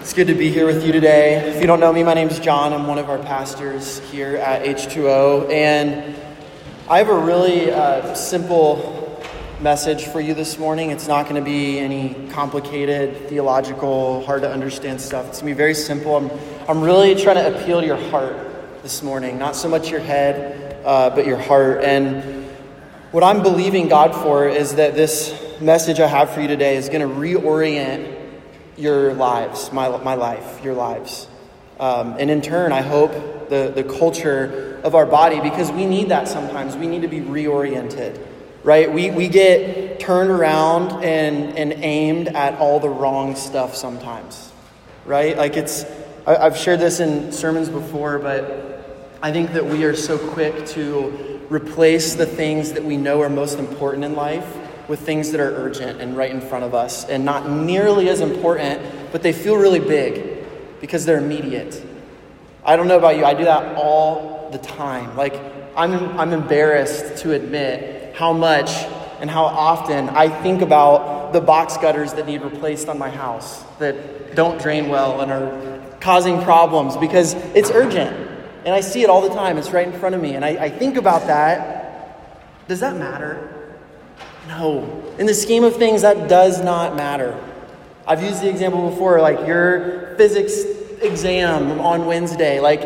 It's good to be here with you today. If you don't know me, my name's John. I'm one of our pastors here at H2O, and I have a really simple message for you this morning. It's not going to be any complicated, theological, hard to understand stuff. It's going to be very simple. I'm really trying to appeal to your heart this morning, not so much your head, but your heart. And what I'm believing God for is that this message I have for you today is going to reorient your lives, my life, your lives. And in turn, I hope the culture of our body, because we need that sometimes. We need to be reoriented, right? We get turned around and aimed at all the wrong stuff sometimes, right? Like I've shared this in sermons before, but I think that we are so quick to replace the things that we know are most important in life with things that are urgent and right in front of us and not nearly as important, but they feel really big because they're immediate. I don't know about you, I do that all the time. Like I'm embarrassed to admit how much and how often I think about the box gutters that need replaced on my house that don't drain well and are causing problems because it's urgent. And I see it all the time. It's right in front of me. And I think about that. Does that matter? No. In the scheme of things, that does not matter. I've used the example before, like your physics exam on Wednesday. Like,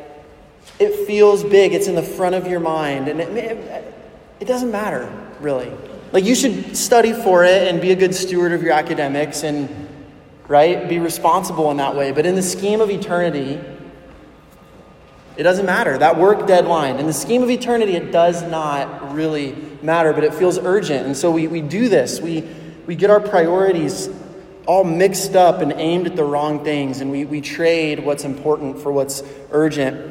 it feels big. It's in the front of your mind. And it doesn't matter, really. Like, you should study for it and be a good steward of your academics and, right, be responsible in that way. But in the scheme of eternity, it doesn't matter. That work deadline. In the scheme of eternity, it does not really matter, but it feels urgent. And so we do this. We get our priorities all mixed up and aimed at the wrong things. And we trade what's important for what's urgent.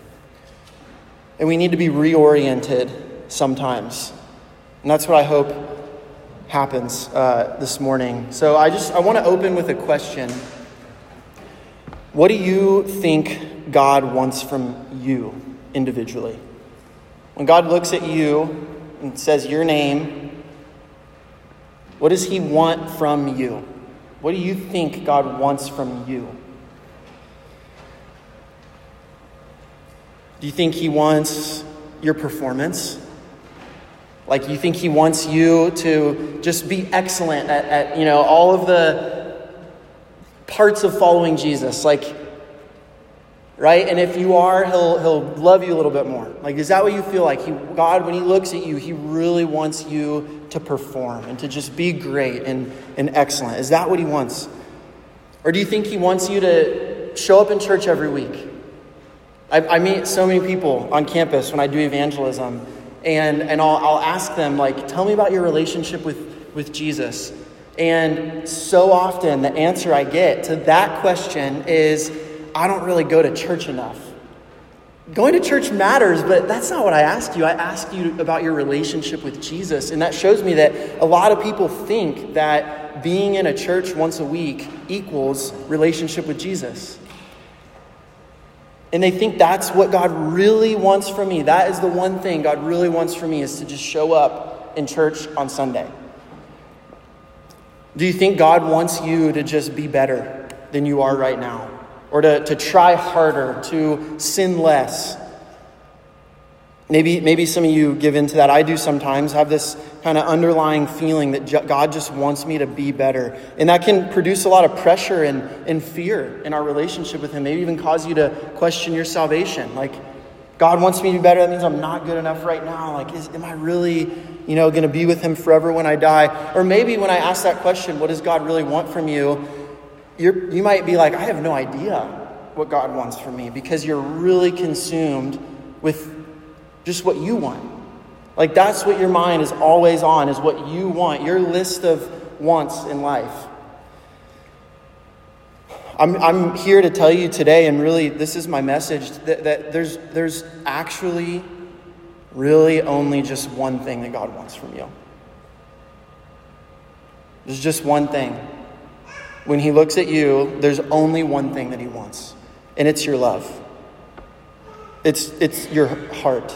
And we need to be reoriented sometimes. And that's what I hope happens this morning. So I want to open with a question. What do you think God wants from you individually? When God looks at you and says your name, what does he want from you? What do you think God wants from you? Do you think he wants your performance? Like you think he wants you to just be excellent at all of the parts of following Jesus, like, right? And if you are, he'll love you a little bit more. Like, is that what you feel like? God, when he looks at you, he really wants you to perform and to just be great and excellent. Is that what he wants? Or do you think he wants you to show up in church every week? I meet so many people on campus when I do evangelism, and I'll ask them, like, tell me about your relationship with Jesus. And so often the answer I get to that question is, I don't really go to church enough. Going to church matters, but that's not what I ask you. I ask you about your relationship with Jesus. And that shows me that a lot of people think that being in a church once a week equals relationship with Jesus. And they think that's what God really wants from me. That is the one thing God really wants from me, is to just show up in church on Sunday. Do you think God wants you to just be better than you are right now? Or to try harder, to sin less? Maybe some of you give into that. I do sometimes have this kind of underlying feeling that God just wants me to be better. And that can produce a lot of pressure and fear in our relationship with him. Maybe even cause you to question your salvation. Like, God wants me to be better. That means I'm not good enough right now. Like, am I really, going to be with him forever when I die? Or maybe when I ask that question, what does God really want from you? You might be like, I have no idea what God wants from me, because you're really consumed with just what you want. Like, that's what your mind is always on, is what you want, your list of wants in life. I'm here to tell you today, and really this is my message, that there's actually really only just one thing that God wants from you. There's just one thing. When he looks at you, there's only one thing that he wants, and it's your love. It's your heart.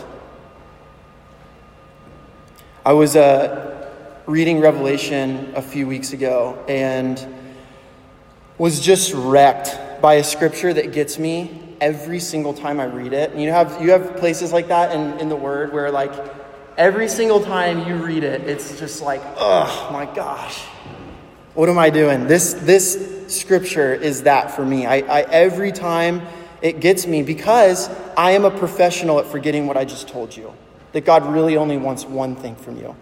I was a, 'Reading Revelation a few weeks ago, and was just wrecked by a scripture that gets me every single time I read it. And you have places like that in the Word where like every single time you read it, it's just like, oh my gosh, what am I doing? This scripture is that for me. I every time it gets me, because I am a professional at forgetting what I just told you, that God really only wants one thing from you: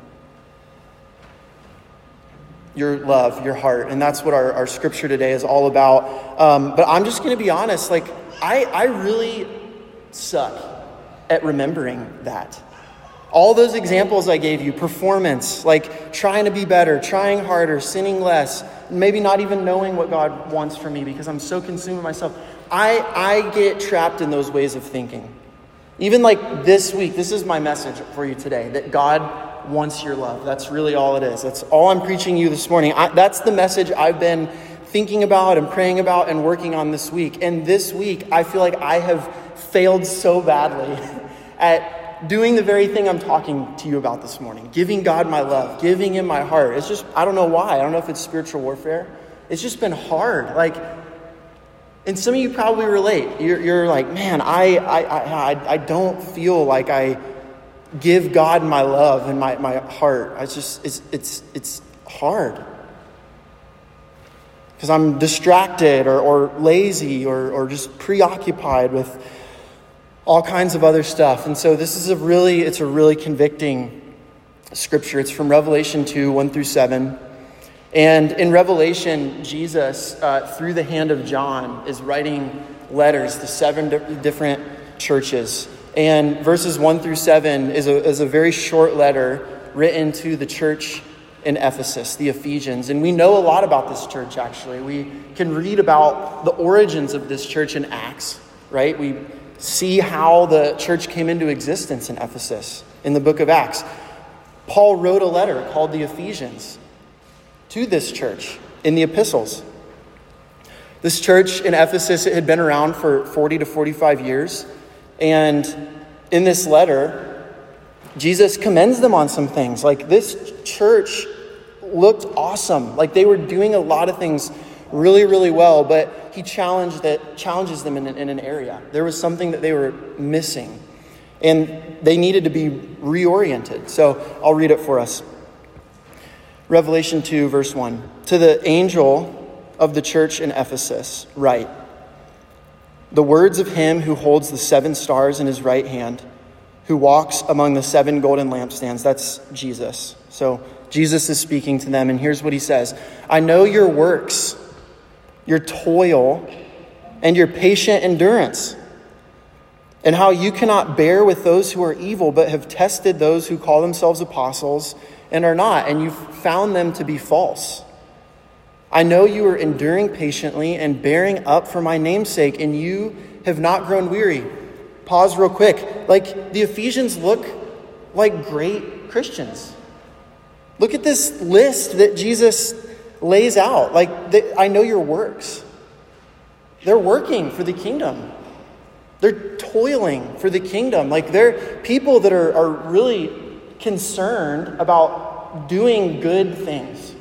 your love, your heart. And that's what our scripture today is all about. But I'm just going to be honest, like I really suck at remembering that. All those examples I gave you, performance, like trying to be better, trying harder, sinning less, maybe not even knowing what God wants from me because I'm so consumed with myself. I get trapped in those ways of thinking. Even like this week, this is my message for you today, that God wants your love. That's really all it is. That's all I'm preaching you this morning. That's the message I've been thinking about and praying about and working on this week. And this week, I feel like I have failed so badly at doing the very thing I'm talking to you about this morning. Giving God my love, giving him my heart. It's just, I don't know why. I don't know if it's spiritual warfare. It's just been hard. Like, and some of you probably relate. You're like, man, I don't feel like I give God my love and my heart. It's hard. Because I'm distracted or lazy or just preoccupied with all kinds of other stuff. And so this is a really convicting scripture. It's from Revelation 2, 1-7. And in Revelation, Jesus, through the hand of John, is writing letters to 7 different churches. And verses 1-7 is a very short letter written to the church in Ephesus, the Ephesians. And we know a lot about this church, actually. We can read about the origins of this church in Acts, right? We see how the church came into existence in Ephesus in the book of Acts. Paul wrote a letter called the Ephesians to this church in the epistles. This church in Ephesus, it had been around for 40 to 45 years. And in this letter, Jesus commends them on some things. Like, this church looked awesome. Like, they were doing a lot of things really, really well, but he challenges them in an area. There was something that they were missing, and they needed to be reoriented. So I'll read it for us. Revelation 2, verse 1. To the angel of the church in Ephesus, write, the words of him who holds the 7 stars in his right hand, who walks among the 7 golden lampstands. That's Jesus. So Jesus is speaking to them, and here's what he says. I know your works, your toil, and your patient endurance, and how you cannot bear with those who are evil, but have tested those who call themselves apostles and are not, and you've found them to be false. I know you are enduring patiently and bearing up for my name's sake, and you have not grown weary. Pause real quick. Like, the Ephesians look like great Christians. Look at this list that Jesus lays out. Like, I know your works. They're working for the kingdom. They're toiling for the kingdom. Like, they're people that are really concerned about doing good things.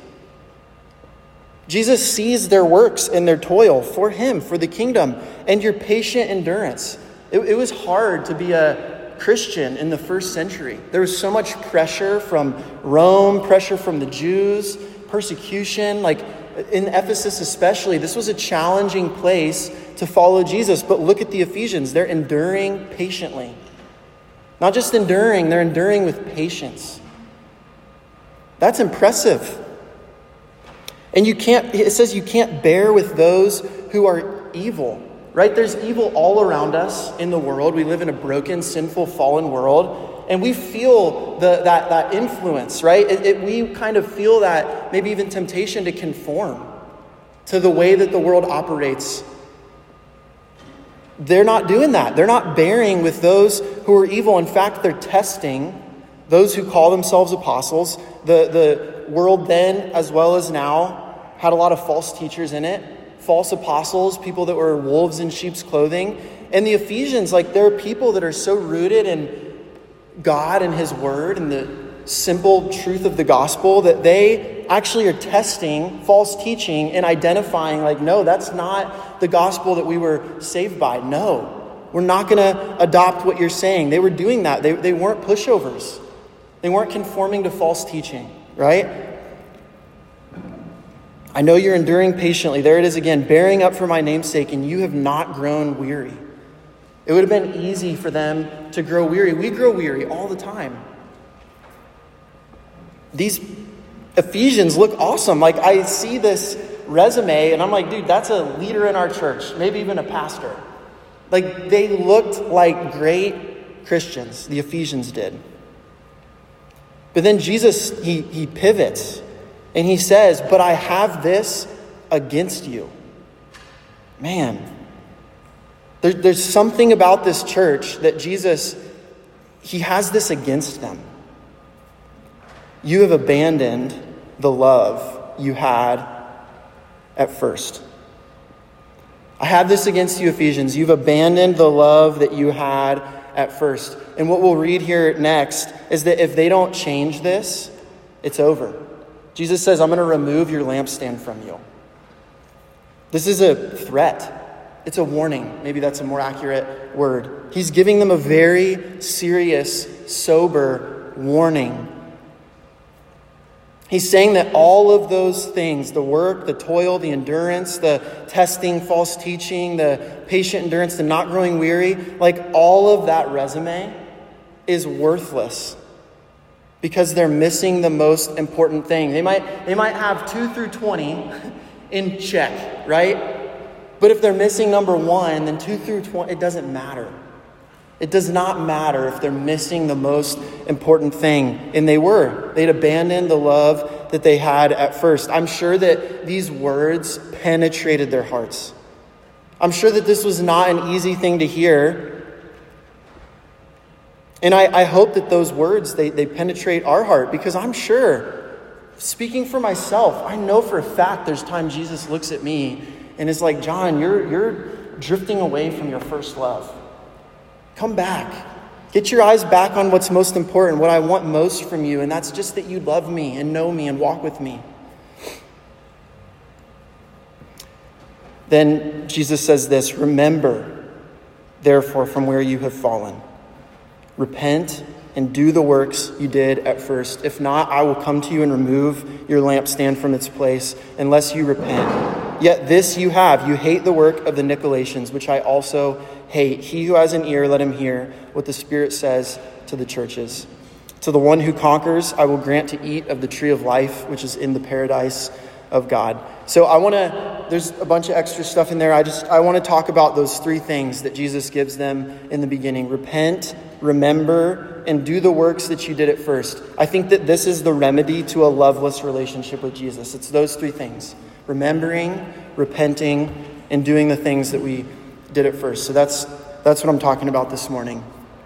Jesus sees their works and their toil for him, for the kingdom, and your patient endurance. It was hard to be a Christian in the first century. There was so much pressure from Rome, pressure from the Jews, persecution. Like in Ephesus especially, this was a challenging place to follow Jesus. But look at the Ephesians. They're enduring patiently. Not just enduring, they're enduring with patience. That's impressive. And it says you can't bear with those who are evil. Right? There's evil all around us in the world. We live in a broken, sinful, fallen world. And we feel that influence, right? We kind of feel that maybe even temptation to conform to the way that the world operates. They're not doing that. They're not bearing with those who are evil. In fact, they're testing those who call themselves apostles. The world then, as well as now, had a lot of false teachers in it. False apostles, people that were wolves in sheep's clothing. And the Ephesians, like, there are people that are so rooted in God and his word and the simple truth of the gospel that they they actually are testing false teaching and identifying like, no, that's not the gospel that we were saved by. No, we're not going to adopt what you're saying. They were doing that. They weren't pushovers. They weren't conforming to false teaching, right? I know you're enduring patiently. There it is again, bearing up for my name's sake, and you have not grown weary. It would have been easy for them to grow weary. We grow weary all the time. These Ephesians look awesome. Like, I see this resume and I'm like, dude, that's a leader in our church, maybe even a pastor. Like, they looked like great Christians, the Ephesians did. But then Jesus, he pivots and he says, but I have this against you. Man, there's something about this church that Jesus, he has this against them. You have abandoned the love you had at first. I have this against you, Ephesians. You've abandoned the love that you had at first. And what we'll read here next is that if they don't change this, it's over. Jesus says, I'm going to remove your lampstand from you. This is a threat. It's a warning. Maybe that's a more accurate word. He's giving them a very serious, sober warning. He's saying that all of those things, the work, the toil, the endurance, the testing, false teaching, the patient endurance, the not growing weary, like all of that resume is worthless because they're missing the most important thing. They might have 2 through 20 in check, right? But if they're missing number 1, then 2 through 20, it doesn't matter. It does not matter if they're missing the most important thing. And they were. They'd abandoned the love that they had at first. I'm sure that these words penetrated their hearts. I'm sure that this was not an easy thing to hear. And I hope that those words, they penetrate our heart, because I'm sure, speaking for myself, I know for a fact there's times Jesus looks at me and is like, John, you're drifting away from your first love. Come back. Get your eyes back on what's most important, what I want most from you, and that's just that you love me and know me and walk with me. Then Jesus says this, remember, therefore, from where you have fallen. Repent and do the works you did at first. If not, I will come to you and remove your lampstand from its place unless you repent. Yet this you have. You hate the work of the Nicolaitans, which I also hate. He who has an ear, let him hear what the Spirit says to the churches. To the one who conquers, I will grant to eat of the tree of life, which is in the paradise of God. So there's a bunch of extra stuff in there. I want to talk about those 3 things that Jesus gives them in the beginning. Repent, remember, and do the works that you did at first. I think that this is the remedy to a loveless relationship with Jesus. It's those 3 things. Remembering, repenting, and doing the things that we did at first. So that's what I'm talking about this morning.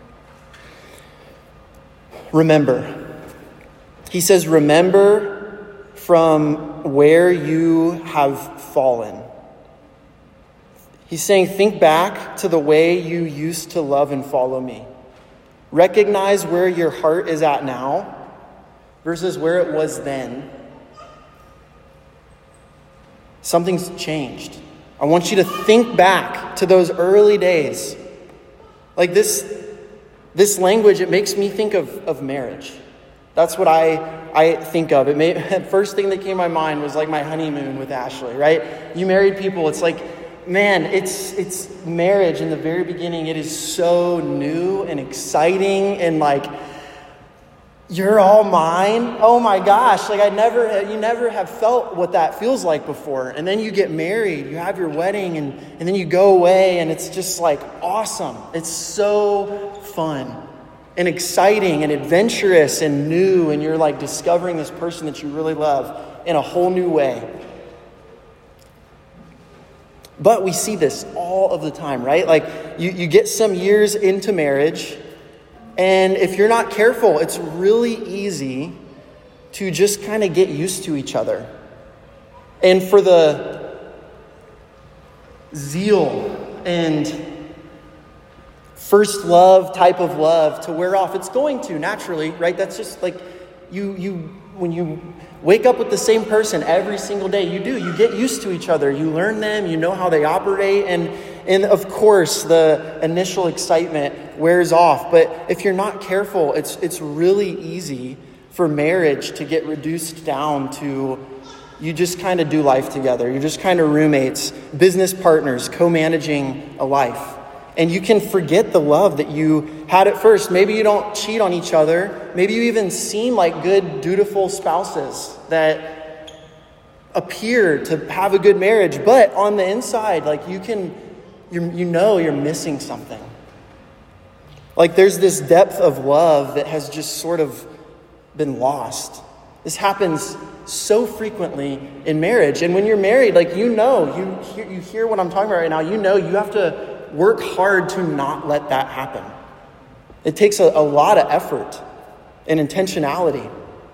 Remember. He says, remember from where you have fallen. He's saying, think back to the way you used to love and follow me. Recognize where your heart is at now versus where it was then. Something's changed. I want you to think back to those early days. Like this language, it makes me think of marriage. That's what I think of. The first thing that came to my mind was like my honeymoon with Ashley, right? You married people, it's like, man, it's marriage in the very beginning. It is so new and exciting and like, you're all mine. Oh my gosh. Like you never have felt what that feels like before. And then you get married, you have your wedding and then you go away and it's just like awesome. It's so fun and exciting and adventurous and new. And you're like discovering this person that you really love in a whole new way. But we see this all of the time, right? Like you get some years into marriage, and if you're not careful, it's really easy to just kind of get used to each other. And for the zeal and first love type of love to wear off, it's going to naturally, right? That's just like when you wake up with the same person every single day, you get used to each other. You learn them, you know how they operate, and of course the initial excitement wears off. But if you're not careful, it's really easy for marriage to get reduced down to you just kind of do life together. You're just kind of roommates, business partners, co-managing a life. And you can forget the love that you had at first. Maybe you don't cheat on each other. Maybe you even seem like good, dutiful spouses that appear to have a good marriage. But on the inside, like you're missing something. Like there's this depth of love that has just sort of been lost. This happens so frequently in marriage. And when you're married, like you hear what I'm talking about right now. You know you have to work hard to not let that happen. It takes a lot of effort and intentionality.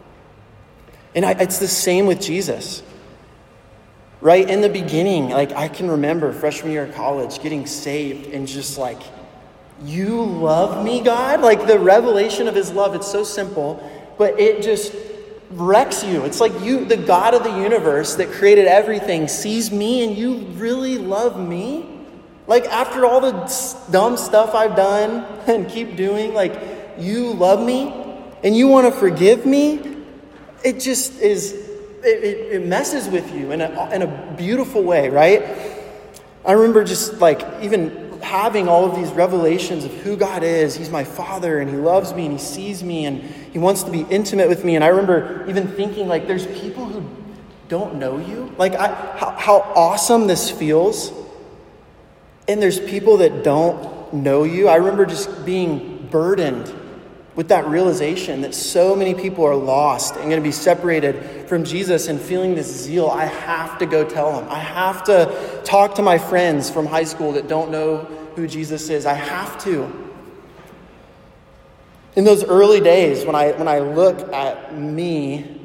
And it's the same with Jesus. Right? In the beginning, like I can remember freshman year of college getting saved and just like, you love me, God? Like the revelation of his love, it's so simple, but it just wrecks you. It's like the God of the universe that created everything, sees me and you really love me? Like after all the dumb stuff I've done and keep doing, like you love me and you want to forgive me? It just is, it messes with you in a beautiful way, right? I remember just like even having all of these revelations of who God is. He's my Father and he loves me and he sees me and he wants to be intimate with me. And I remember even thinking like there's people who don't know you. Like how awesome this feels. And there's people that don't know you. I remember just being burdened with that realization that so many people are lost and going to be separated from Jesus and feeling this zeal. I have to go tell them. I have to talk to my friends from high school that don't know who Jesus is. I have to. In those early days, when I look at me,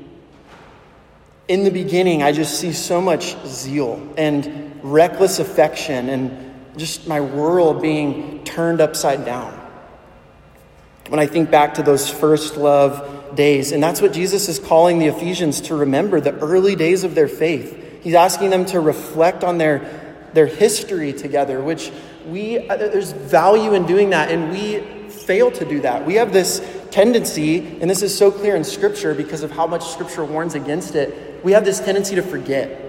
in the beginning, I just see so much zeal and reckless affection and just my world being turned upside down. When I think back to those first love days, and that's what Jesus is calling the Ephesians to remember, the early days of their faith. He's asking them to reflect on their history together, which there's value in doing that, and we fail to do that. We have this tendency, and this is so clear in Scripture because of how much Scripture warns against it, we have this tendency to forget.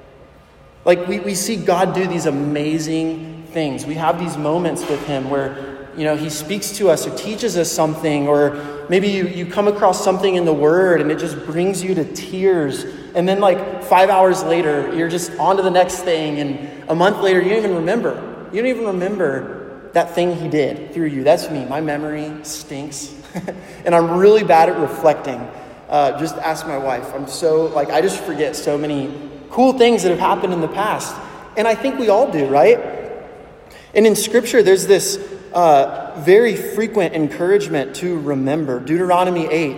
Like we see God do these amazing things. We have these moments with him where, he speaks to us or teaches us something, or maybe you come across something in the Word and it just brings you to tears. And then like 5 hours later, you're just on to the next thing. And a month later, you don't even remember. You don't even remember that thing he did through you. That's me. My memory stinks. And I'm really bad at reflecting. Just ask my wife. I just forget so many cool things that have happened in the past. And I think we all do, right? And in Scripture, there's this very frequent encouragement to remember. Deuteronomy 8,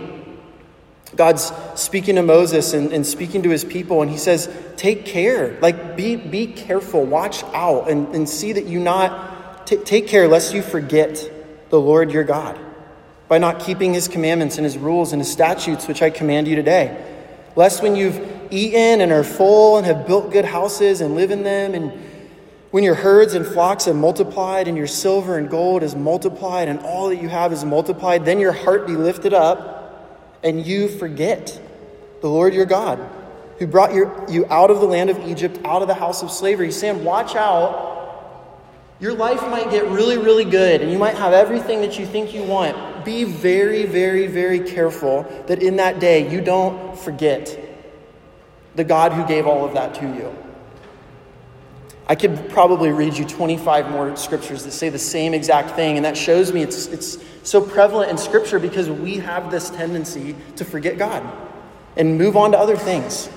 God's speaking to Moses and speaking to his people, and he says, take care, like be careful, watch out, and see that you not take care lest you forget the Lord your God by not keeping his commandments and his rules and his statutes, which I command you today. Lest when you've eaten and are full and have built good houses and live in them, and when your herds and flocks have multiplied and your silver and gold is multiplied and all that you have is multiplied, then your heart be lifted up and you forget the Lord your God, who brought you out of the land of Egypt, out of the house of slavery. He's saying, watch out. Your life might get really, really good and you might have everything that you think you want. Be very, very, very careful that in that day you don't forget the God who gave all of that to you. I could probably read you 25 more scriptures that say the same exact thing, and that shows me it's so prevalent in Scripture because we have this tendency to forget God and move on to other things.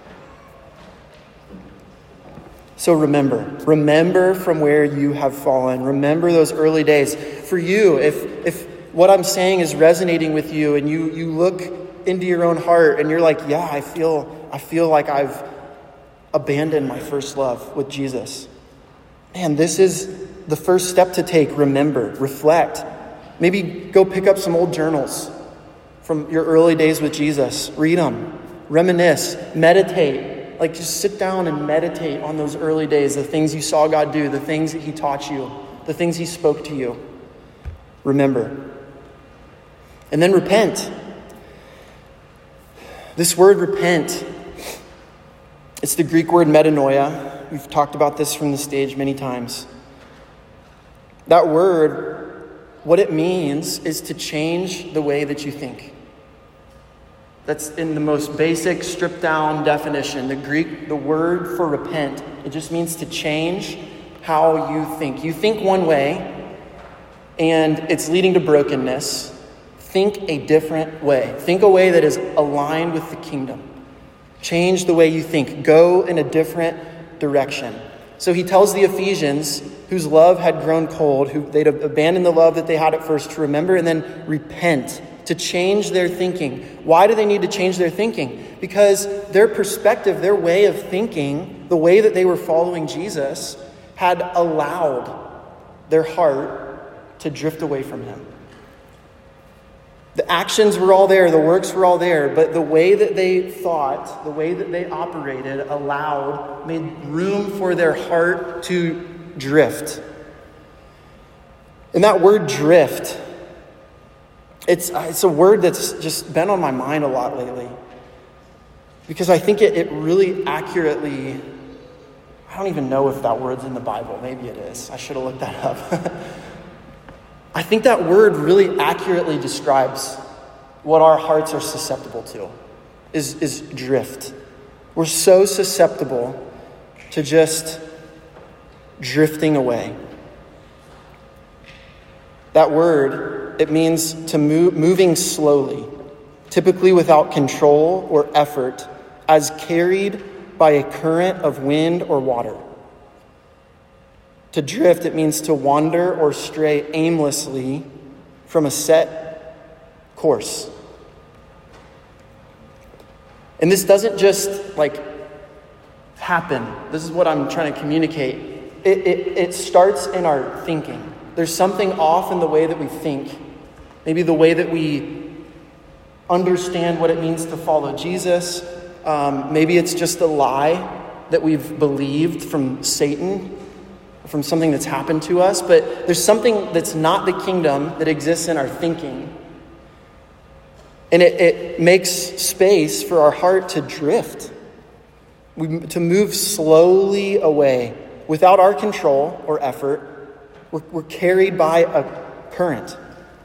So remember from where you have fallen. Remember those early days. For you, if what I'm saying is resonating with you and you look into your own heart and you're like, yeah, I feel like I've abandoned my first love with Jesus. Man, this is the first step to take. Remember, reflect. Maybe go pick up some old journals from your early days with Jesus. Read them, reminisce, meditate. Like just sit down and meditate on those early days, the things you saw God do, the things that he taught you, the things he spoke to you. Remember. And then repent. This word repent, it's the Greek word metanoia. We've talked about this from the stage many times. That word, what it means is to change the way that you think. That's in the most basic, stripped down definition. The word for repent, it just means to change how you think. You think one way, and it's leading to brokenness. Think a different way. Think a way that is aligned with the kingdom. Change the way you think. Go in a different direction. So he tells the Ephesians, whose love had grown cold, who they'd abandoned the love that they had at first, to remember and then repent, to change their thinking. Why do they need to change their thinking? Because their perspective, their way of thinking, the way that they were following Jesus, had allowed their heart to drift away from him. The actions were all there, the works were all there, but the way that they thought, the way that they operated, made room for their heart to drift. And that word drift, it's a word that's just been on my mind a lot lately. Because I think it really accurately, I don't even know if that word's in the Bible. Maybe it is. I should have looked that up. I think that word really accurately describes what our hearts are susceptible to, is drift. We're so susceptible to just drifting away. That word, it means to moving slowly, typically without control or effort, as carried by a current of wind or water. To drift, it means to wander or stray aimlessly from a set course. And this doesn't just happen. This is what I'm trying to communicate. It starts in our thinking. There's something off in the way that we think. Maybe the way that we understand what it means to follow Jesus. Maybe it's just a lie that we've believed from Satan, from something that's happened to us. But there's something that's not the kingdom that exists in our thinking. And it makes space for our heart to drift, to move slowly away without our control or effort. We're carried by a current.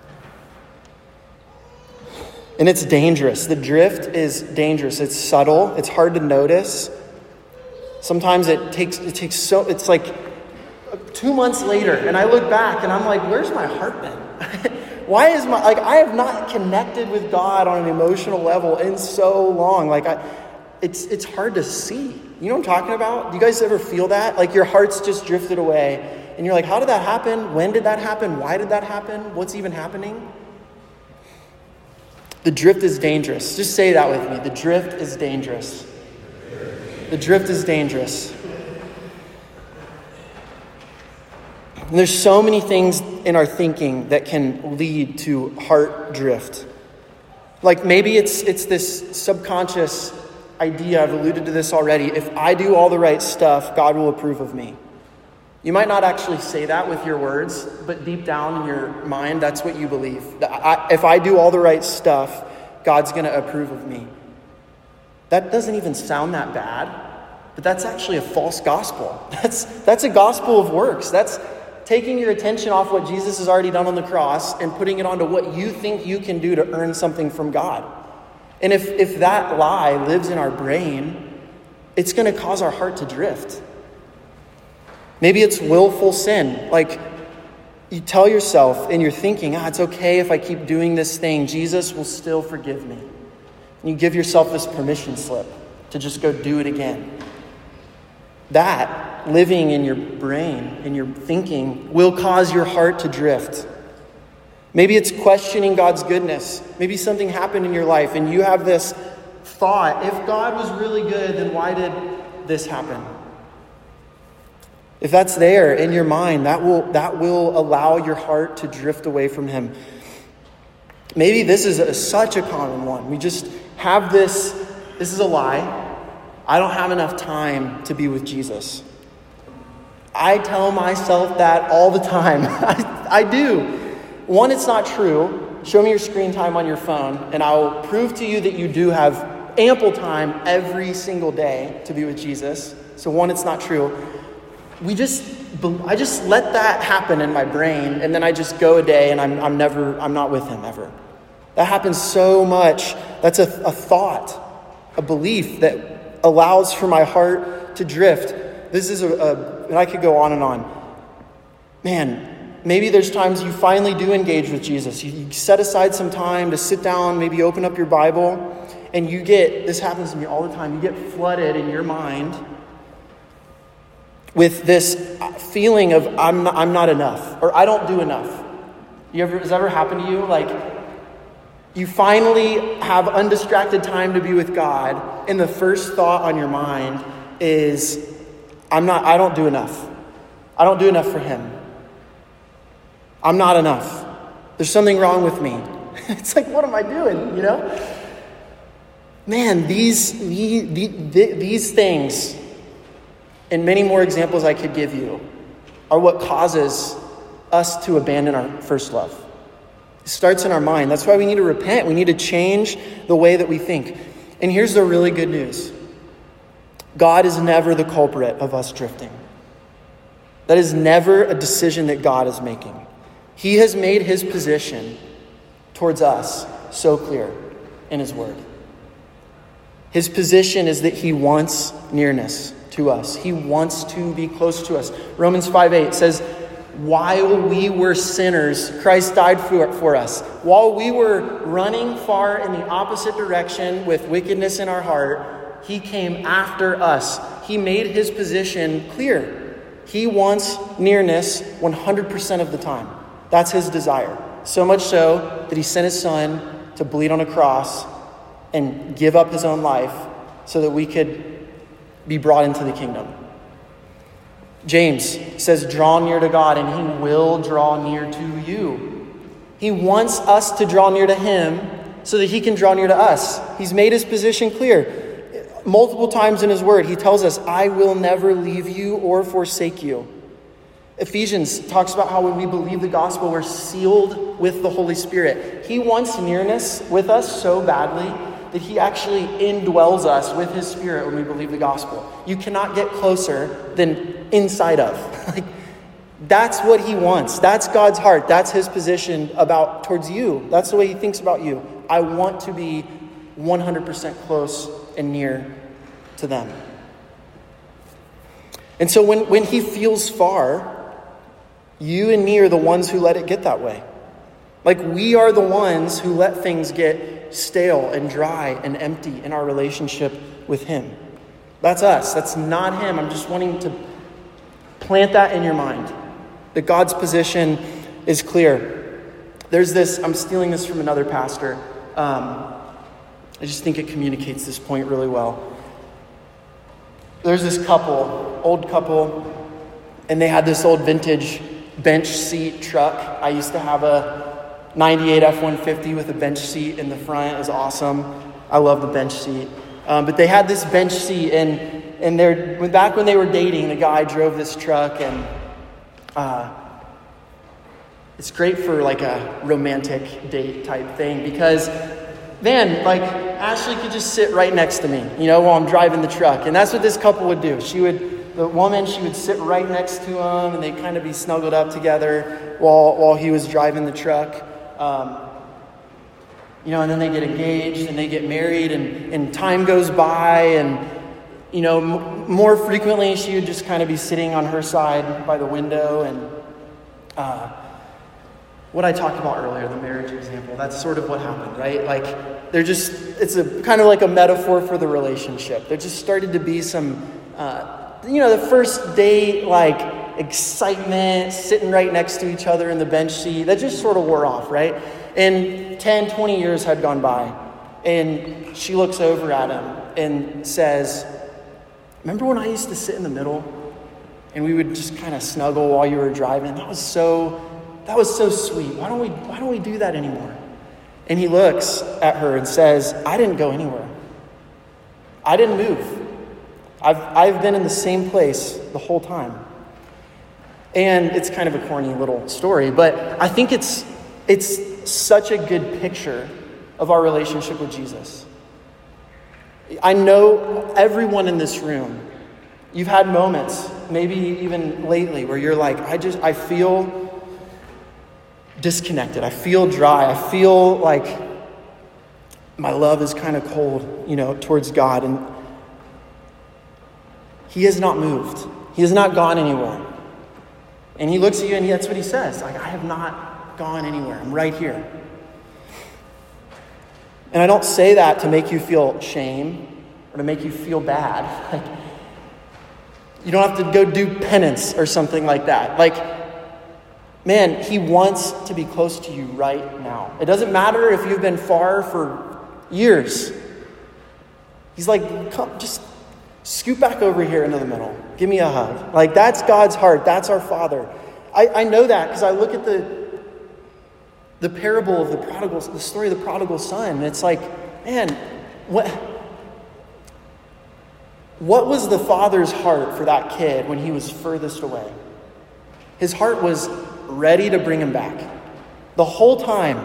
And it's dangerous. The drift is dangerous. It's subtle. It's hard to notice. Sometimes it's like 2 months later, and I look back and I'm like, where's my heart been? Why is I have not connected with God on an emotional level in so long. It's hard to see. You know what I'm talking about? Do you guys ever feel that? Like your heart's just drifted away. And you're like, how did that happen? When did that happen? Why did that happen? What's even happening? The drift is dangerous. Just say that with me. The drift is dangerous. The drift is dangerous. And there's so many things in our thinking that can lead to heart drift. Like maybe it's this subconscious idea, I've alluded to this already. If I do all the right stuff, God will approve of me. You might not actually say that with your words, but deep down in your mind, that's what you believe. If I do all the right stuff, God's going to approve of me. That doesn't even sound that bad, but that's actually a false gospel. That's a gospel of works. That's taking your attention off what Jesus has already done on the cross and putting it onto what you think you can do to earn something from God. And if that lie lives in our brain, it's going to cause our heart to drift. Maybe it's willful sin. Like you tell yourself and you're thinking, it's okay if I keep doing this thing. Jesus will still forgive me. And you give yourself this permission slip to just go do it again. That, living in your brain, in your thinking, will cause your heart to drift. Maybe it's questioning God's goodness. Maybe something happened in your life and you have this thought, if God was really good, then why did this happen? If that's there in your mind, that will allow your heart to drift away from him. Maybe this is such a common one. We just have this is a lie. I don't have enough time to be with Jesus. I tell myself that all the time. I do. One, it's not true. Show me your screen time on your phone, and I'll prove to you that you do have ample time every single day to be with Jesus. So one, it's not true. I just let that happen in my brain, and then I just go a day, and I'm not with him ever. That happens so much. That's a thought, a belief that allows for my heart to drift. This is and I could go on and on. Man, maybe there's times you finally do engage with Jesus. You set aside some time to sit down, maybe open up your Bible, and this happens to me all the time, you get flooded in your mind with this feeling of I'm not enough, or I don't do enough. Has that ever happened to you? Like, you finally have undistracted time to be with God, and the first thought on your mind is, I don't do enough. I don't do enough for him. I'm not enough. There's something wrong with me. It's like, what am I doing, Man, these things, and many more examples I could give you, are what causes us to abandon our first love. It starts in our mind. That's why we need to repent. We need to change the way that we think. And here's the really good news. God is never the culprit of us drifting. That is never a decision that God is making. He has made his position towards us so clear in his word. His position is that he wants nearness to us. He wants to be close to us. Romans 5:8 says, while we were sinners, Christ died for us. While we were running far in the opposite direction with wickedness in our heart, he came after us. He made his position clear. He wants nearness 100% of the time. That's his desire. So much so that he sent his son to bleed on a cross and give up his own life so that we could be brought into the kingdom. James says, draw near to God and he will draw near to you. He wants us to draw near to him so that he can draw near to us. He's made his position clear. Multiple times in his word, he tells us, I will never leave you or forsake you. Ephesians talks about how when we believe the gospel, we're sealed with the Holy Spirit. He wants nearness with us so badly that he actually indwells us with his spirit when we believe the gospel. You cannot get closer than inside of. That's what he wants. That's God's heart. That's his position towards you. That's the way he thinks about you. I want to be 100% close and near to them. And so when he feels far, you and me are the ones who let it get that way. We are the ones who let things get stale and dry and empty in our relationship with him. That's us. That's not him. I'm just wanting to plant that in your mind, that God's position is clear. There's this, I'm stealing this from another pastor. I just think it communicates this point really well. There's this old couple, and they had this old vintage bench seat truck. I used to have a 98 F-150 with a bench seat in the front. It was awesome. I love the bench seat. But they had this bench seat, and back when they were dating, the guy drove this truck, and it's great for a romantic date type thing because, man, Ashley could just sit right next to me, while I'm driving the truck. And that's what this couple would do. The woman would sit right next to him, and they'd kind of be snuggled up together while he was driving the truck. And then they get engaged and they get married, and time goes by, and more frequently she would just kind of be sitting on her side by the window. And what I talked about earlier, the marriage example, that's sort of what happened, right? It's a kind of like a metaphor for the relationship. There just started to be some the first date, excitement, sitting right next to each other in the bench seat, that just sort of wore off, right? And 10, 20 years had gone by, and she looks over at him and says, remember when I used to sit in the middle and we would just kind of snuggle while you were driving? That was so sweet. Why don't we do that anymore? And he looks at her and says, I didn't go anywhere. I didn't move. I've been in the same place the whole time. And it's kind of a corny little story, but I think it's such a good picture of our relationship with Jesus. I know everyone in this room, you've had moments, maybe even lately, where you're like, I feel disconnected. I feel dry. I feel like my love is kind of cold, towards God. And he has not moved. He has not gone anywhere. And he looks at you and that's what he says. Like, I have not gone anywhere. I'm right here. And I don't say that to make you feel shame or to make you feel bad. Like, you don't have to go do penance or something like that. Like, man, he wants to be close to you right now. It doesn't matter if you've been far for years. He's like, come, just scoot back over here into the middle. Give me a hug. Like, that's God's heart. That's our Father. I know that because I look at the parable of the story of the prodigal son. And it's like, man, what was the father's heart for that kid when he was furthest away? His heart was ready to bring him back. The whole time.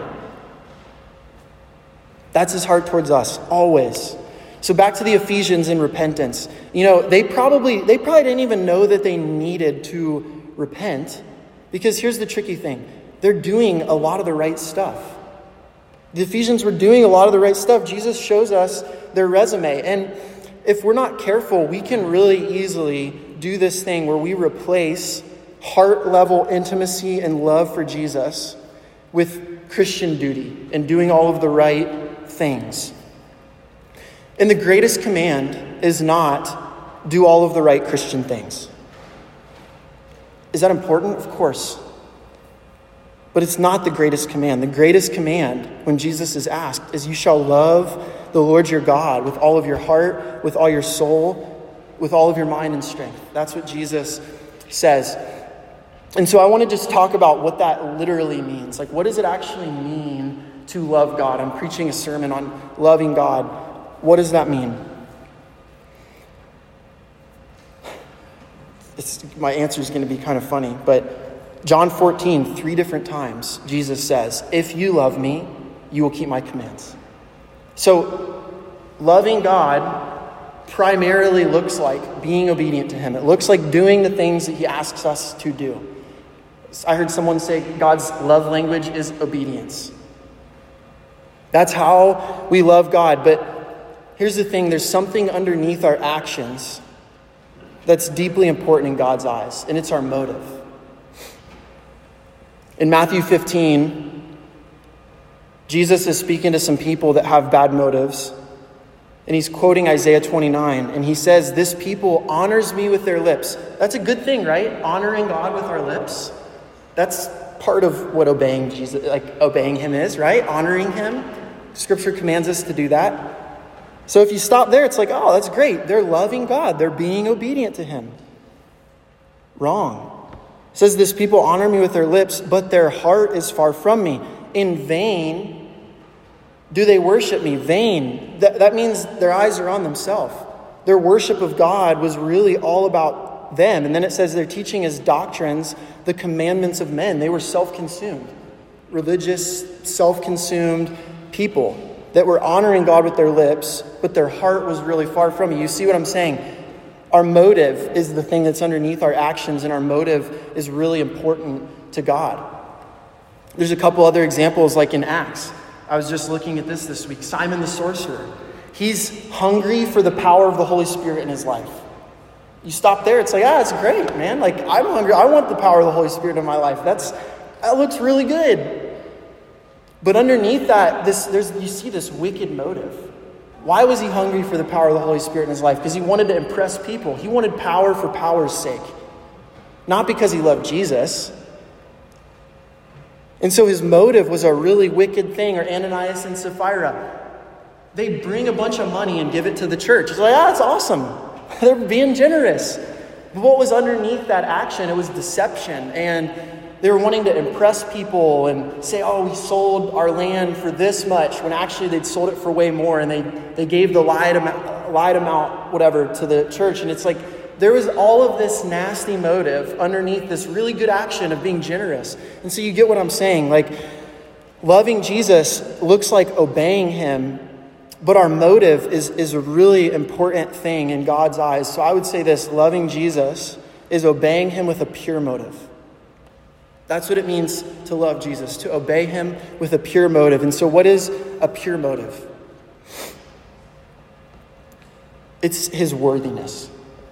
That's his heart towards us, always. So back to the Ephesians in repentance. They probably didn't even know that they needed to repent, because here's the tricky thing. They're doing a lot of the right stuff. The Ephesians were doing a lot of the right stuff. Jesus shows us their resume. And if we're not careful, we can really easily do this thing where we replace heart-level intimacy and love for Jesus with Christian duty and doing all of the right things. And the greatest command is not do all of the right Christian things. Is that important? Of course. But it's not the greatest command. The greatest command, when Jesus is asked, is you shall love the Lord your God with all of your heart, with all your soul, with all of your mind and strength. That's what Jesus says. And so I want to just talk about what that literally means. Like, what does it actually mean to love God? I'm preaching a sermon on loving God. What does that mean? My answer is going to be kind of funny, but John 14, 3 different times, Jesus says, if you love me, you will keep my commands. So loving God primarily looks like being obedient to him. It looks like doing the things that he asks us to do. I heard someone say God's love language is obedience. That's how we love God. But here's the thing. There's something underneath our actions that's deeply important in God's eyes, and it's our motive. In Matthew 15, Jesus is speaking to some people that have bad motives, and he's quoting Isaiah 29, and he says, this people honors me with their lips. That's a good thing, right? Honoring God with our lips. That's part of what obeying him is, right? Honoring him. Scripture commands us to do that. So if you stop there, it's like, oh, that's great. They're loving God. They're being obedient to him. Wrong. It says this people honor me with their lips, but their heart is far from me. In vain do they worship me. Vain. That means their eyes are on themselves. Their worship of God was really all about them. And then it says they're teaching as doctrines the commandments of men. They were self-consumed. Religious, self-consumed people that were honoring God with their lips, but their heart was really far from me. You see what I'm saying? Our motive is the thing that's underneath our actions, and our motive is really important to God. There's a couple other examples, like in Acts. I was just looking at this week. Simon the sorcerer. He's hungry for the power of the Holy Spirit in his life. You stop there, it's like, it's great, man. Like, I'm hungry. I want the power of the Holy Spirit in my life. That looks really good. But underneath that, you see this wicked motive. Why was he hungry for the power of the Holy Spirit in his life? Because he wanted to impress people. He wanted power for power's sake. Not because he loved Jesus. And so his motive was a really wicked thing. Or Ananias and Sapphira. They bring a bunch of money and give it to the church. It's like, that's awesome. They're being generous. But what was underneath that action? It was deception. And they were wanting to impress people and say, oh, we sold our land for this much, when actually they'd sold it for way more, and they gave the lied amount, whatever, to the church. And it's like there was all of this nasty motive underneath this really good action of being generous. And so you get what I'm saying. Like, loving Jesus looks like obeying him, but our motive is a really important thing in God's eyes. So I would say this: loving Jesus is obeying him with a pure motive. That's what it means to love Jesus, to obey him with a pure motive. And so what is a pure motive? It's his worthiness.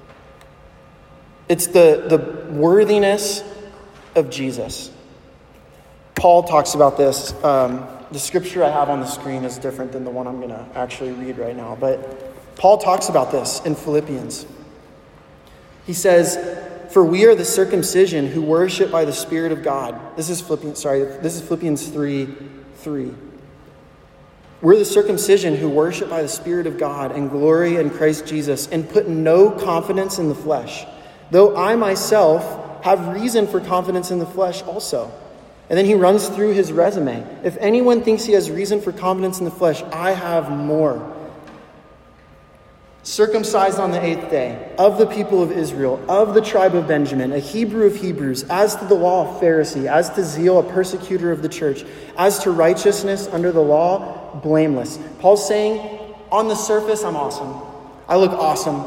It's the worthiness of Jesus. Paul talks about this. The scripture I have on the screen is different than the one I'm going to actually read right now. But Paul talks about this in Philippians. He says, "For we are the circumcision who worship by the Spirit of God." This is Philippians 3:3. We're the circumcision who worship by the Spirit of God and glory in Christ Jesus and put no confidence in the flesh, though I myself have reason for confidence in the flesh also. And then he runs through his resume. If anyone thinks he has reason for confidence in the flesh, I have more. Circumcised on the 8th day, of the people of Israel, of the tribe of Benjamin, a Hebrew of Hebrews, as to the law, a Pharisee, as to zeal, a persecutor of the church, as to righteousness under the law, blameless. Paul's saying, on the surface, I'm awesome. I look awesome.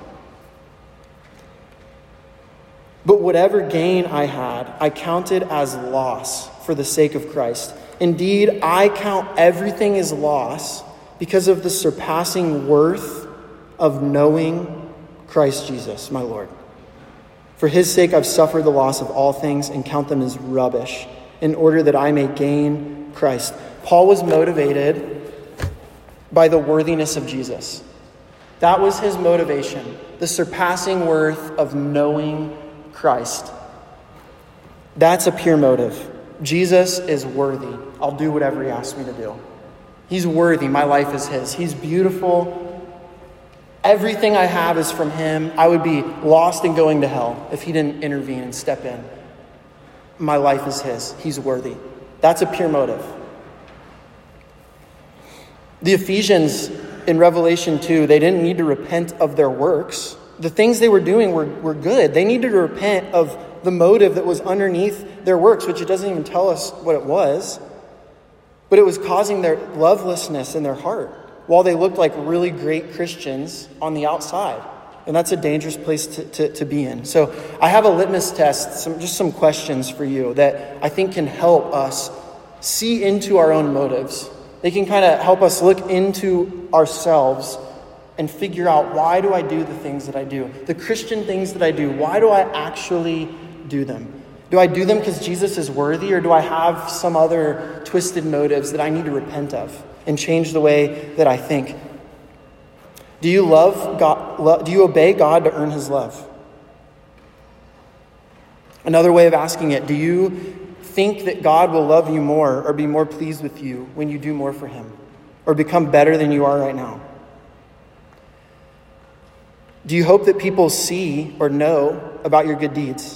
But whatever gain I had, I counted as loss for the sake of Christ. Indeed, I count everything as loss because of the surpassing worth of knowing Christ Jesus, my Lord. For his sake, I've suffered the loss of all things and count them as rubbish, in order that I may gain Christ. Paul was motivated by the worthiness of Jesus. That was his motivation, the surpassing worth of knowing Christ. That's a pure motive. Jesus is worthy. I'll do whatever he asks me to do. He's worthy. My life is his. He's beautiful. Everything I have is from him. I would be lost and going to hell if he didn't intervene and step in. My life is his. He's worthy. That's a pure motive. The Ephesians in Revelation 2, they didn't need to repent of their works. The things they were doing were good. They needed to repent of the motive that was underneath their works, which it doesn't even tell us what it was. But it was causing their lovelessness in their heart, while they looked like really great Christians on the outside. And that's a dangerous place to be in. So I have a litmus test, some questions for you that I think can help us see into our own motives. They can kind of help us look into ourselves and figure out, why do I do the things that I do? The Christian things that I do, why do I actually do them? Do I do them because Jesus is worthy, or do I have some other twisted motives that I need to repent of and change the way that I think? Do you love God? Do you obey God to earn his love? Another way of asking it, do you think that God will love you more or be more pleased with you when you do more for him, or become better than you are right now? Do you hope that people see or know about your good deeds?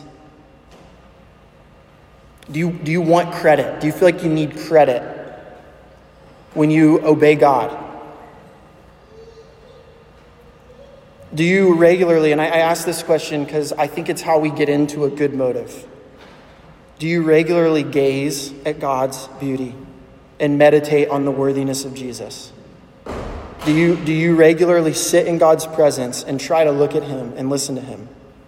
Do you want credit? Do you feel like you need credit when you obey God? Do you regularly, and I ask this question because I think it's how we get into a good motive. Do you regularly gaze at God's beauty and meditate on the worthiness of Jesus? Do you regularly sit in God's presence and try to look at him and listen to him?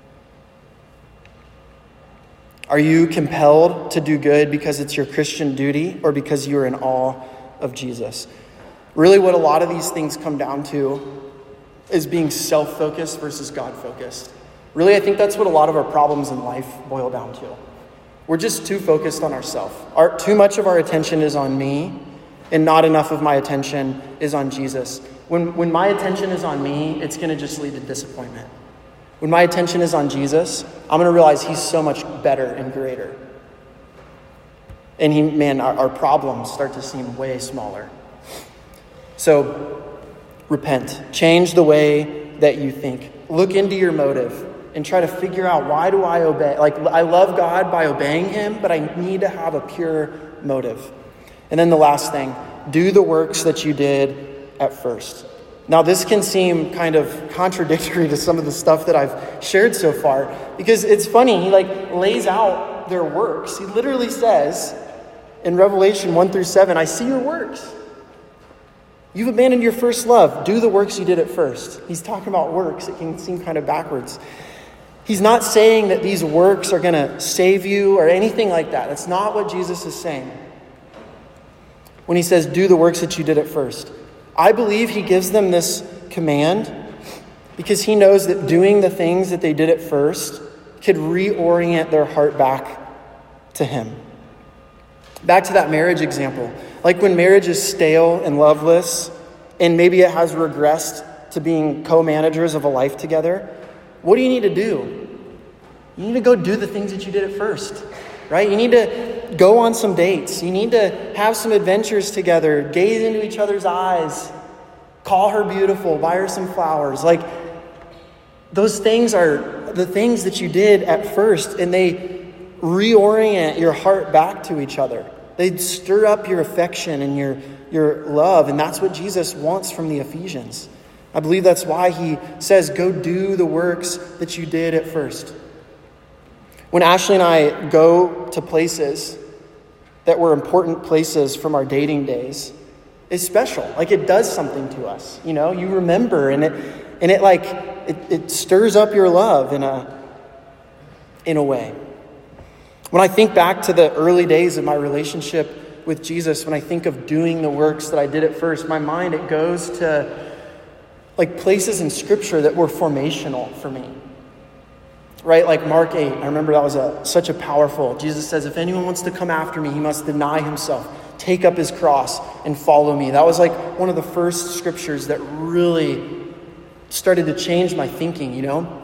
Are you compelled to do good because it's your Christian duty, or because you're in awe of Jesus? Really, what a lot of these things come down to is being self-focused versus God-focused. Really, I think that's what a lot of our problems in life boil down to. We're just too focused on ourselves. Too much of our attention is on me, and not enough of my attention is on Jesus. When my attention is on me, it's going to just lead to disappointment. When my attention is on Jesus, I'm going to realize he's so much better and greater. And our problems start to seem way smaller. So, repent. Change the way that you think. Look into your motive and try to figure out, why do I obey? Like, I love God by obeying him, but I need to have a pure motive. And then the last thing, do the works that you did at first. Now, this can seem kind of contradictory to some of the stuff that I've shared so far, because it's funny, he lays out their works. He literally says in Revelation 1-7, I see your works. You've abandoned your first love. Do the works you did at first. He's talking about works. It can seem kind of backwards. He's not saying that these works are going to save you or anything like that. That's not what Jesus is saying when he says, do the works that you did at first. I believe he gives them this command because he knows that doing the things that they did at first could reorient their heart back to him. Back to that marriage example. Like when marriage is stale and loveless, and maybe it has regressed to being co-managers of a life together, what do you need to do? You need to go do the things that you did at first, right? You need to go on some dates. You need to have some adventures together, gaze into each other's eyes, call her beautiful, buy her some flowers. Like, those things are the things that you did at first, and they reorient your heart back to each other. They stir up your affection and your love, and that's what Jesus wants from the Ephesians. I believe that's why he says, go do the works that you did at first. When Ashley and I go to places that were important places from our dating days, it's special. Like, it does something to us. You know, you remember, and it stirs up your love in a way. When I think back to the early days of my relationship with Jesus, when I think of doing the works that I did at first, my mind, it goes to places in Scripture that were formational for me. Right? Like Mark 8. I remember that was such a powerful. Jesus says, if anyone wants to come after me, he must deny himself, take up his cross, and follow me. That was one of the first scriptures that really started to change my thinking, you know?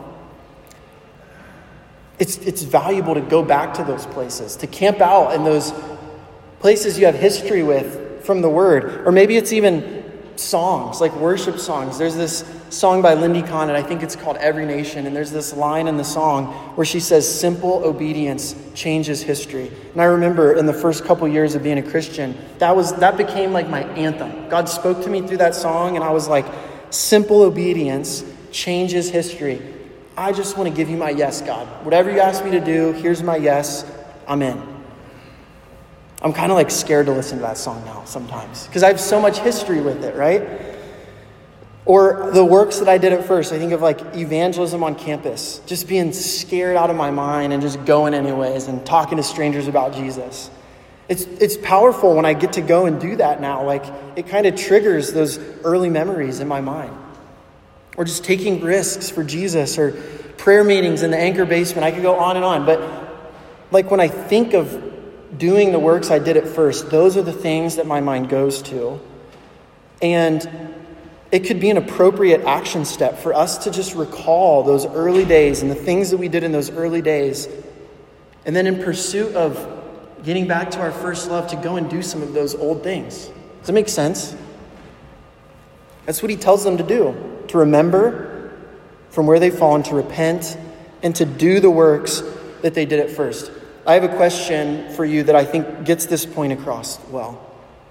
It's valuable to go back to those places, to camp out in those places you have history with from the Word. Or maybe it's even songs, like worship songs. There's this song by Lindy Conn, and I think it's called Every Nation. And there's this line in the song where she says, simple obedience changes history. And I remember in the first couple years of being a Christian, that became like my anthem. God spoke to me through that song, and I was like, simple obedience changes history. I just want to give you my yes, God. Whatever you ask me to do, here's my yes. I'm in. I'm kind of scared to listen to that song now sometimes because I have so much history with it, right? Or the works that I did at first. I think of evangelism on campus, just being scared out of my mind and just going anyways and talking to strangers about Jesus. It's powerful when I get to go and do that now. It kind of triggers those early memories in my mind. Or just taking risks for Jesus, or prayer meetings in the Anchor basement. I could go on and on. But when I think of doing the works I did at first, those are the things that my mind goes to. And it could be an appropriate action step for us to just recall those early days and the things that we did in those early days. And then in pursuit of getting back to our first love, to go and do some of those old things. Does that make sense? That's what he tells them to do. To remember from where they've fallen, to repent, and to do the works that they did at first. I have a question for you that I think gets this point across well.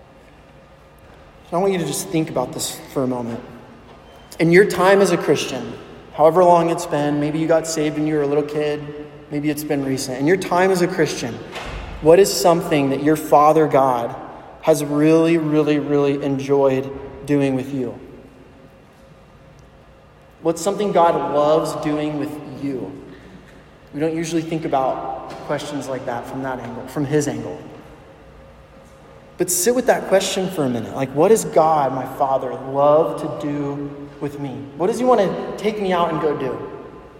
I want you to just think about this for a moment. In your time as a Christian, however long it's been, maybe you got saved when you were a little kid, maybe it's been recent. In your time as a Christian, what is something that your Father God has really, really, really enjoyed doing with you? What's something God loves doing with you? We don't usually think about questions like that from that angle, from his angle. But sit with that question for a minute. What does God, my Father, love to do with me? What does he want to take me out and go do?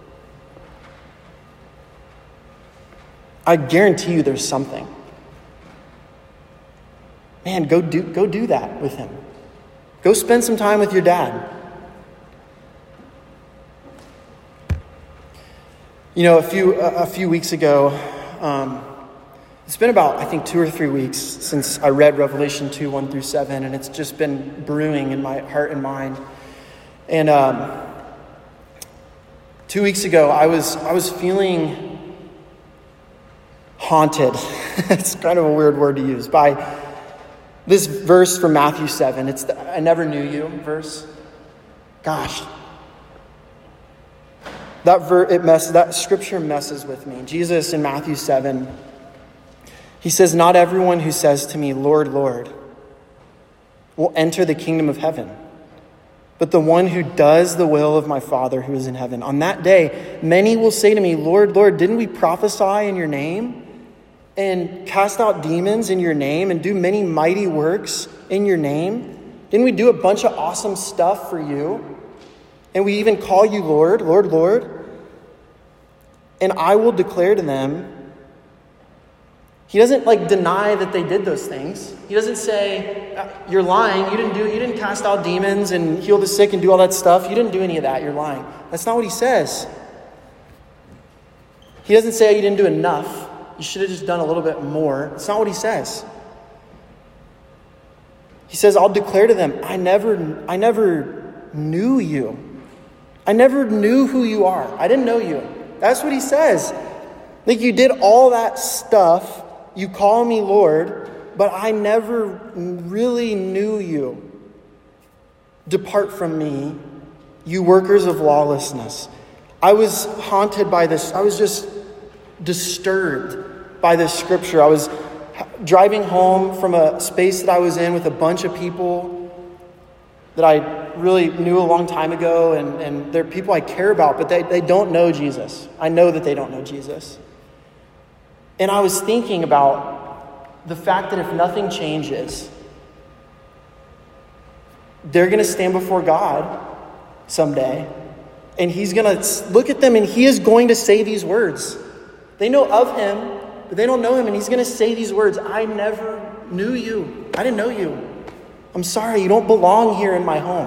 I guarantee you there's something. Man, go do that with him. Go spend some time with your dad. You know, a few weeks ago, it's been about, I think, 2 or 3 weeks since I read Revelation 2, 1-7, and it's just been brewing in my heart and mind. And 2 weeks ago, I was feeling haunted. It's kind of a weird word to use, by this verse from Matthew 7. It's the "I never knew you" verse. Gosh, that scripture messes with me. Jesus in Matthew 7, he says, "Not everyone who says to me, 'Lord, Lord,' will enter the kingdom of heaven, but the one who does the will of my Father who is in heaven. On that day, many will say to me, 'Lord, Lord, didn't we prophesy in your name and cast out demons in your name and do many mighty works in your name? Didn't we do a bunch of awesome stuff for you? And we even call you Lord, Lord, Lord?' And I will declare to them," he doesn't deny that they did those things. He doesn't say, "You're lying. You didn't cast out demons and heal the sick and do all that stuff. You didn't do any of that. You're lying." That's not what he says. He doesn't say you didn't do enough. You should have just done a little bit more. That's not what he says. He says, "I'll declare to them, I never knew you. I never knew who you are. I didn't know you." That's what he says. You did all that stuff. You call me Lord, but I never really knew you. "Depart from me, you workers of lawlessness." I was haunted by this. I was just disturbed by this scripture. I was driving home from a space that I was in with a bunch of people that I really knew a long time ago, and they're people I care about, but they don't know Jesus. I know that they don't know Jesus. And I was thinking about the fact that if nothing changes, they're going to stand before God someday, and he's going to look at them, and he is going to say these words. They know of him, but they don't know him, and he's going to say these words, "I never knew you. I didn't know you. I'm sorry, you don't belong here in my home."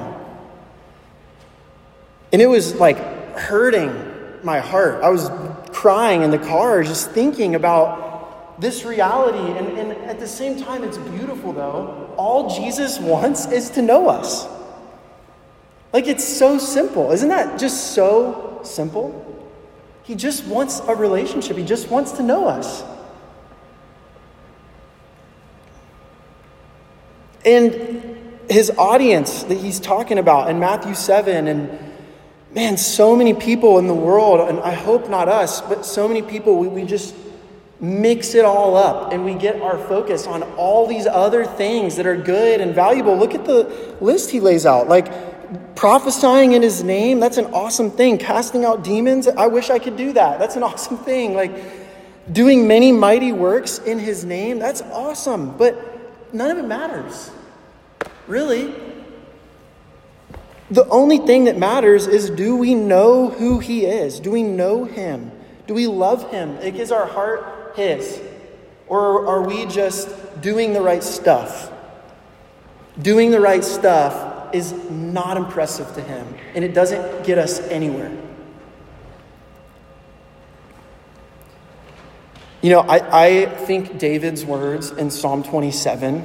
And it was hurting my heart. I was crying in the car just thinking about this reality. And at the same time, it's beautiful though. All Jesus wants is to know us. It's so simple. Isn't that just so simple? He just wants a relationship. He just wants to know us. And his audience that he's talking about in Matthew 7, and man, so many people in the world, and I hope not us, but so many people, we just mix it all up and we get our focus on all these other things that are good and valuable. Look at the list he lays out. Prophesying in his name, that's an awesome thing. Casting out demons, I wish I could do that. That's an awesome thing. Doing many mighty works in his name, that's awesome. But none of it matters, really. The only thing that matters is, do we know who he is? Do we know him? Do we love him? Is our heart his? Or are we just doing the right stuff? Doing the right stuff is not impressive to him, and it doesn't get us anywhere. I think David's words in Psalm 27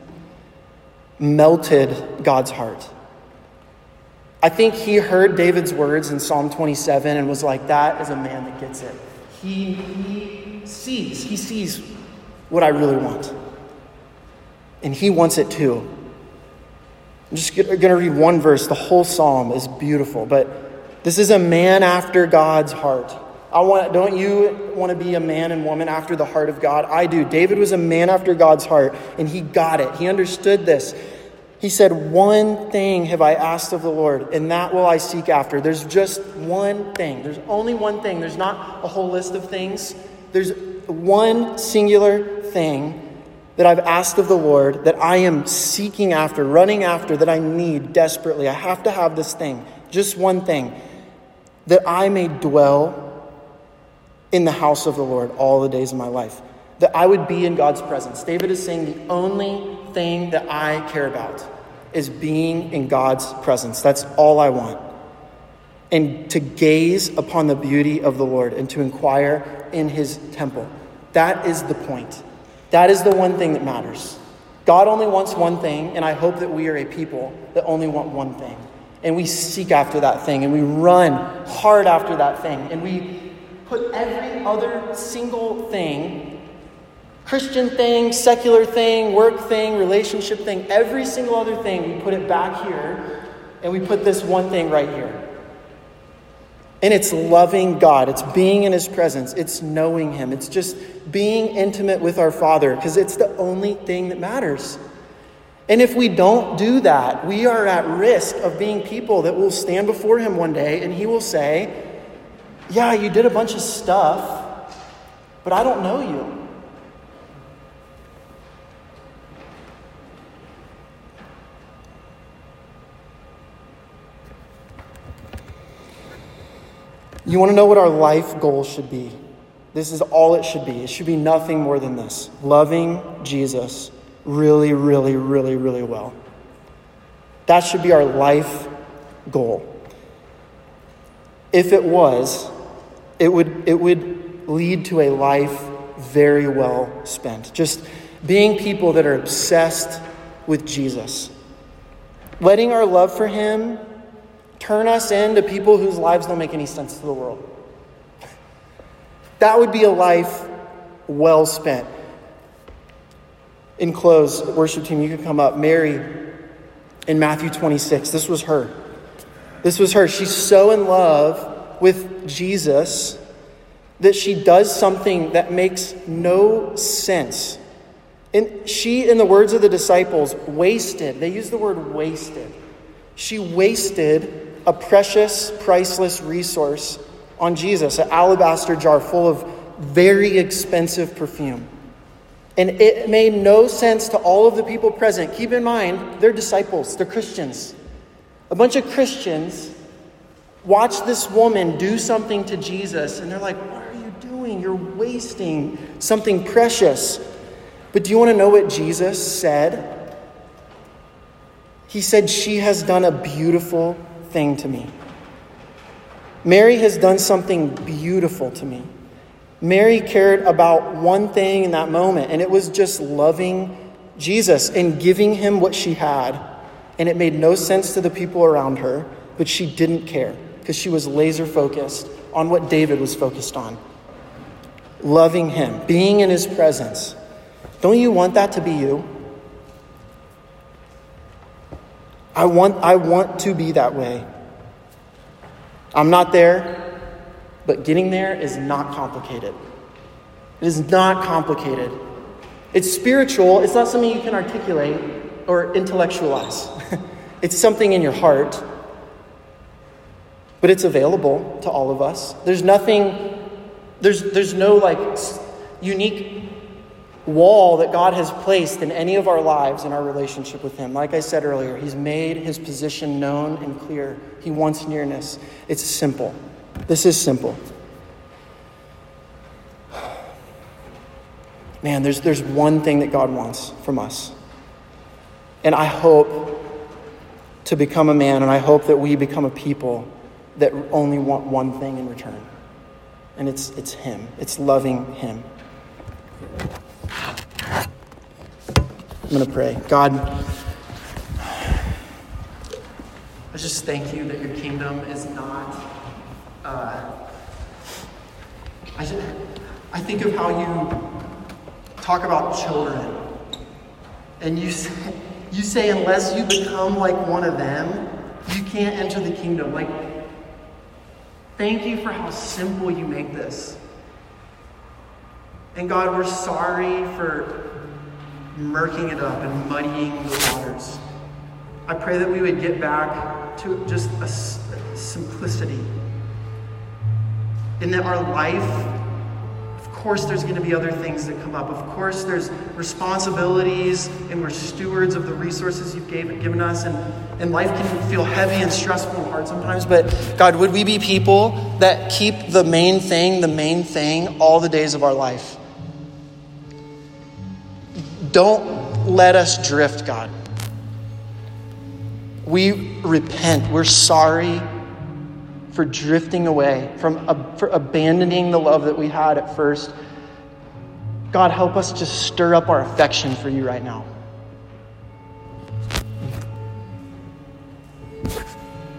melted God's heart. I think he heard David's words in Psalm 27 and was like, that is a man that gets it. He sees what I really want. And he wants it too. I'm just going to read one verse. The whole psalm is beautiful, but this is a man after God's heart. Don't you want to be a man and woman after the heart of God? I do. David was a man after God's heart, and he got it. He understood this. He said, "One thing have I asked of the Lord, and that will I seek after." There's just one thing. There's only one thing. There's not a whole list of things. There's one singular thing that I've asked of the Lord, that I am seeking after, running after, that I need desperately. I have to have this thing. Just one thing. That I may dwell in the house of the Lord all the days of my life. That I would be in God's presence. David is saying the only thing that I care about is being in God's presence. That's all I want. And to gaze upon the beauty of the Lord and to inquire in his temple. That is the point. That is the one thing that matters. God only wants one thing, and I hope that we are a people that only want one thing. And we seek after that thing, and we run hard after that thing. And we put every other single thing, Christian thing, secular thing, work thing, relationship thing, every single other thing, we put it back here, and we put this one thing right here. And it's loving God. It's being in his presence. It's knowing him. It's just being intimate with our Father, because it's the only thing that matters. And if we don't do that, we are at risk of being people that will stand before him one day and he will say, yeah, you did a bunch of stuff, but I don't know you. You want to know what our life goal should be? This is all it should be. It should be nothing more than this. Loving Jesus really, really, really, really well. That should be our life goal. If it was, it would lead to a life very well spent. Just being people that are obsessed with Jesus. Letting our love for him turn us into people whose lives don't make any sense to the world. That would be a life well spent. In close, worship team, you can come up. Mary in Matthew 26, this was her. She's so in love with Jesus that she does something that makes no sense. And she, in the words of the disciples, wasted. They use the word wasted. She wasted a precious, priceless resource on Jesus, an alabaster jar full of very expensive perfume. And it made no sense to all of the people present. Keep in mind, they're disciples, they're Christians. A bunch of Christians watch this woman do something to Jesus, and they're like, what are you doing? You're wasting something precious. But do you want to know what Jesus said? He said, she has done a beautiful thing to me. Mary has done something beautiful to me. Mary cared about one thing in that moment, and it was just loving Jesus and giving him what she had. And it made no sense to the people around her, but she didn't care because she was laser focused on what David was focused on. Loving him, being in his presence. Don't you want that to be you? I want to be that way. I'm not there, but getting there is not complicated. It is not complicated. It's spiritual. It's not something you can articulate or intellectualize. It's something in your heart. But it's available to all of us. There's no like unique wall that God has placed in any of our lives in our relationship with him. Like I said earlier, he's made his position known and clear. He wants nearness. It's simple. This is simple. Man, there's one thing that God wants from us. And I hope to become a man, and I hope that we become a people that only want one thing in return. And it's him. It's loving him. I'm going to pray. God, I just thank you that your kingdom is not... I think of how you talk about children. And you say unless you become like one of them, you can't enter the kingdom. Like, thank you for how simple you make this. And God, we're sorry for murking it up and muddying the waters. I pray that we would get back to just a simplicity. In that our life, of course there's going to be other things that come up. Of course there's responsibilities, and we're stewards of the resources you've given us. And life can feel heavy and stressful and hard sometimes. But God, would we be people that keep the main thing all the days of our life? Don't let us drift, God. We repent. We're sorry for drifting away, for abandoning the love that we had at first. God, help us just stir up our affection for you right now.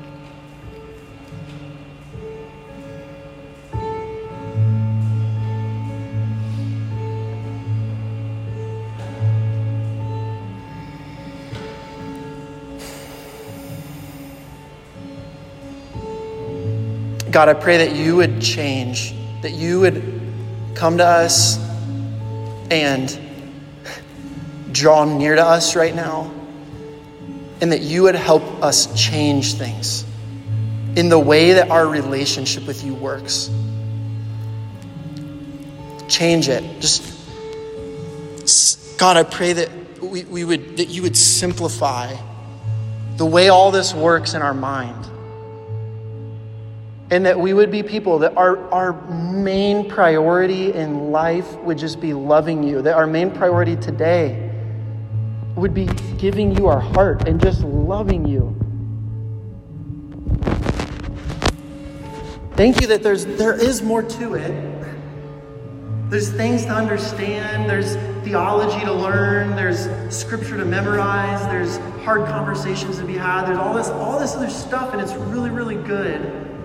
God, I pray that you would change, that you would come to us and draw near to us right now, and that you would help us change things in the way that our relationship with you works. Change it. Just, God, I pray that that you would simplify the way all this works in our mind. And that we would be people that our main priority in life would just be loving you. That our main priority today would be giving you our heart and just loving you. Thank you that there is more to it. There's things to understand. There's theology to learn. There's scripture to memorize. There's hard conversations to be had. There's all this other stuff, and it's really, really good.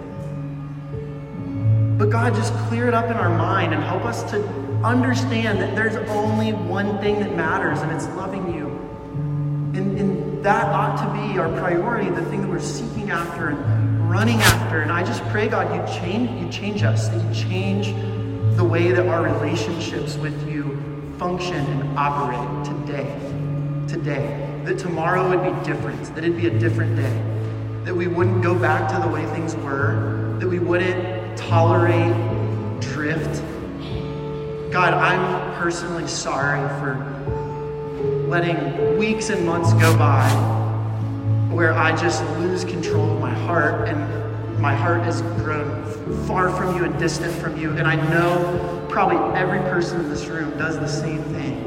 But God, just clear it up in our mind and help us to understand that there's only one thing that matters, and it's loving you. And that ought to be our priority, the thing that we're seeking after and running after. And I just pray, God, you change us, that you change the way that our relationships with you function and operate today. That tomorrow would be different, that it'd be a different day. That we wouldn't go back to the way things were, that we wouldn't tolerate drift. God, I'm personally sorry for letting weeks and months go by where I just lose control of my heart, and my heart has grown far from you and distant from you. And I know probably every person in this room does the same thing.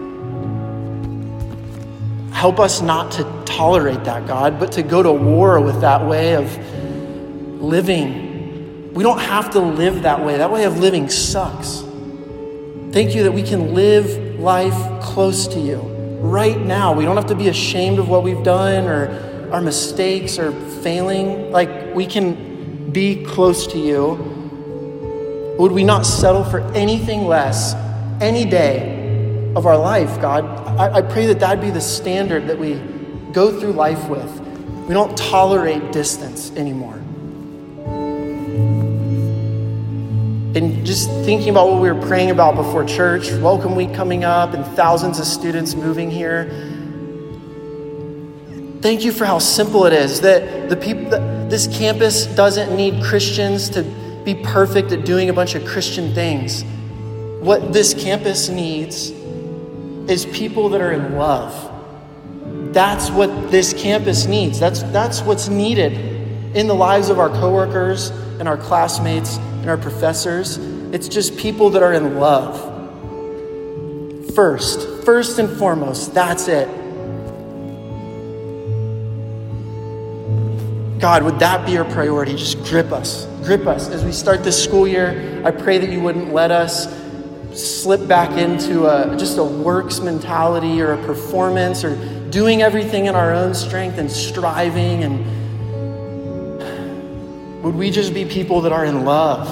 Help us not to tolerate that, God, but to go to war with that way of living. We don't have to live that way. That way of living sucks. Thank you that we can live life close to you right now. We don't have to be ashamed of what we've done or our mistakes or failing. Like, we can be close to you. Would we not settle for anything less any day of our life, God? I pray that that'd be the standard that we go through life with. We don't tolerate distance anymore. And just thinking about what we were praying about before church, Welcome Week coming up and thousands of students moving here. Thank you for how simple it is that this campus doesn't need Christians to be perfect at doing a bunch of Christian things. What this campus needs is people that are in love. That's what this campus needs. That's what's needed in the lives of our coworkers and our classmates and our professors. It's just people that are in love. First and foremost, that's it. God, would that be our priority? Just grip us as we start this school year. I pray that you wouldn't let us slip back into just a works mentality or a performance or doing everything in our own strength and striving. And would we just be people that are in love?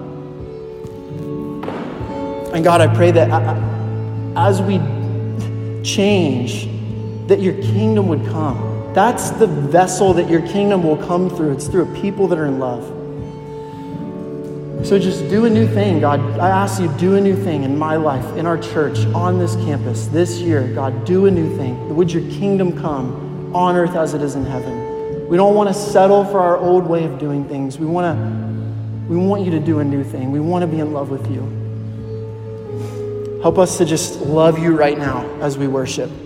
And God, I pray that as we change, that your kingdom would come. That's the vessel that your kingdom will come through. It's through a people that are in love. So just do a new thing, God. I ask you, do a new thing in my life, in our church, on this campus, this year. God, do a new thing. Would your kingdom come on earth as it is in heaven? We don't want to settle for our old way of doing things. We want you to do a new thing. We want to be in love with you. Help us to just love you right now as we worship.